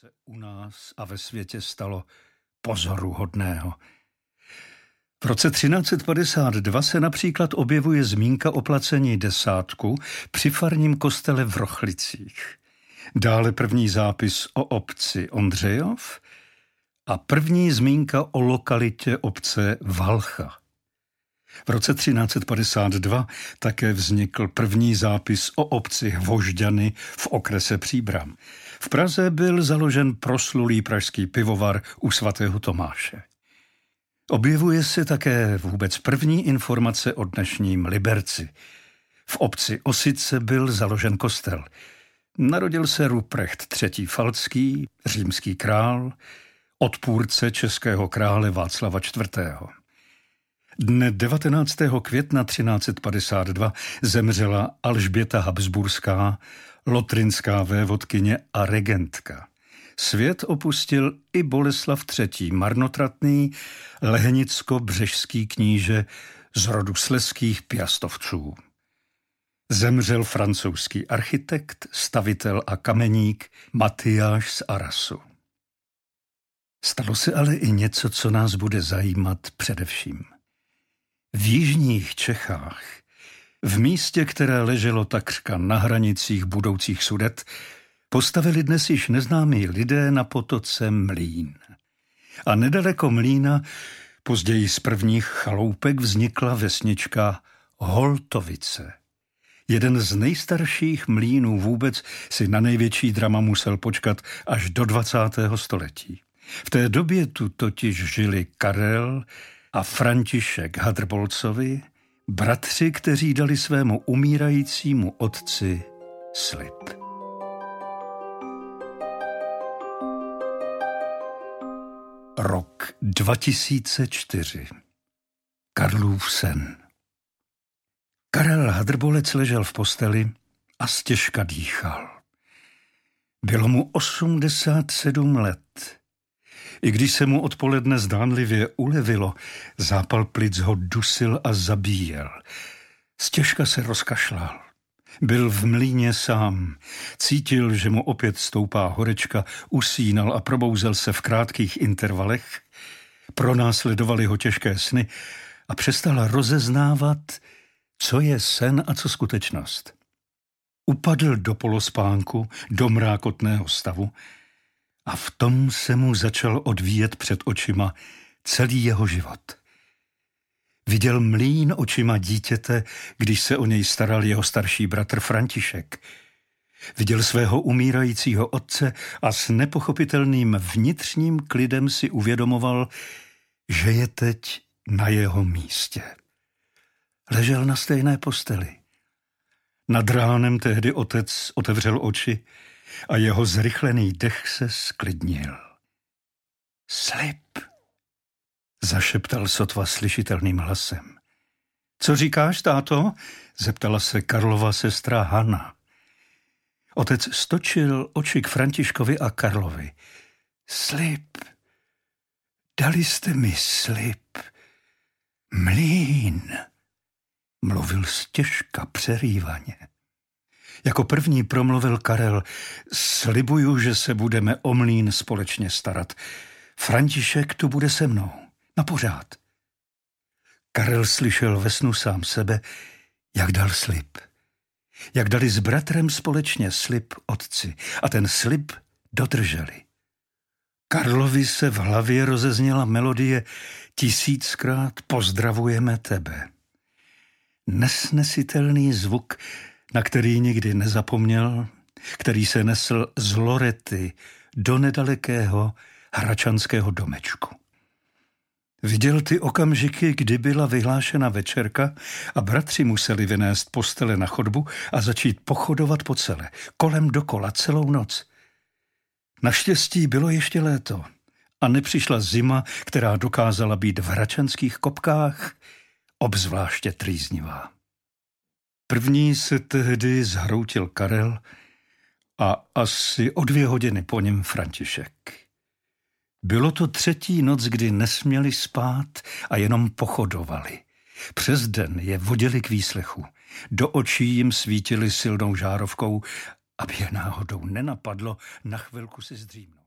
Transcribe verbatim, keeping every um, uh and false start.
se u nás a ve světě stalo pozoruhodného. V roce třináct set padesát dva se například objevuje zmínka o placení desátku při farním kostele v Rochlicích. Dále první zápis o obci Ondřejov a první zmínka o lokalitě obce Valcha. V roce třináct set padesát dva také vznikl první zápis o obci Hvožďany v okrese Příbram. V Praze byl založen proslulý pražský pivovar u svatého Tomáše. Objevuje se také vůbec první informace o dnešním Liberci. V obci Osice byl založen kostel. Narodil se Ruprecht třetí. Falcký, římský král, odpůrce českého krále Václava čtvrtého. Dne devatenáctého května třináct set padesát dva zemřela Alžběta Habsburská, lotrinská vévodkyně a regentka. Svět opustil i Boleslav třetí. Marnotratný, lehenicko-břežský kníže z rodu slezských Piastovců. Zemřel francouzský architekt, stavitel a kameník Matyáš z Arasu. Stalo se ale i něco, co nás bude zajímat především. V jižních Čechách, v místě, které leželo takřka na hranicích budoucích Sudet, postavili dnes již neznámí lidé na potoce mlýn. A nedaleko mlýna, později z prvních chaloupek, vznikla vesnička Holtovice. Jeden z nejstarších mlýnů vůbec si na největší drama musel počkat až do dvacátého století. V té době tu totiž žili Karel a František Hadrbolcovi, bratři, kteří dali svému umírajícímu otci slib. Rok dva tisíce čtyři. Karlův sen. Karel Hadrbolec ležel v posteli a stěžka dýchal. Bylo mu osmdesát sedm let. I když se mu odpoledne zdánlivě ulevilo, zápal plic ho dusil a zabíjel. Stěžka se rozkašlal. Byl v mlýně sám. Cítil, že mu opět stoupá horečka, usínal a probouzel se v krátkých intervalech. Pronásledovaly ho těžké sny a přestal rozeznávat, co je sen a co skutečnost. Upadl do polospánku, do mrákotného stavu a v tom se mu začal odvíjet před očima celý jeho život. Viděl mlýn očima dítěte, když se o něj staral jeho starší bratr František. Viděl svého umírajícího otce a s nepochopitelným vnitřním klidem si uvědomoval, že je teď na jeho místě. Ležel na stejné posteli. Nad ránem tehdy otec otevřel oči a jeho zrychlený dech se sklidnil. Slib, zašeptal sotva slyšitelným hlasem. Co říkáš, táto? Zeptala se Karlova sestra Hana. Otec stočil oči k Františkovi a Karlovi. Slib, dali jste mi slib. Mlýn, mluvil stěžka přerývaně. Jako první promluvil Karel, slibuju, že se budeme o mlýn společně starat. František tu bude se mnou, na pořád. Karel slyšel ve snu sám sebe, jak dal slib. Jak dali s bratrem společně slib otci a ten slib dodrželi. Karlovi se v hlavě rozezněla melodie tisíckrát pozdravujeme tebe. Nesnesitelný zvuk, na který nikdy nezapomněl, který se nesl z Lorety do nedalekého hračanského domečku. Viděl ty okamžiky, kdy byla vyhlášena večerka a bratři museli vynést postele na chodbu a začít pochodovat po celé, kolem dokola celou noc. Naštěstí bylo ještě léto a nepřišla zima, která dokázala být v hračanských kopkách obzvláště trýznivá. První se tehdy zhroutil Karel a asi o dvě hodiny po něm František. Bylo to třetí noc, kdy nesměli spát a jenom pochodovali. Přes den je vodili k výslechu. Do očí jim svítili silnou žárovkou, aby je náhodou nenapadlo na chvilku si zdřímnout.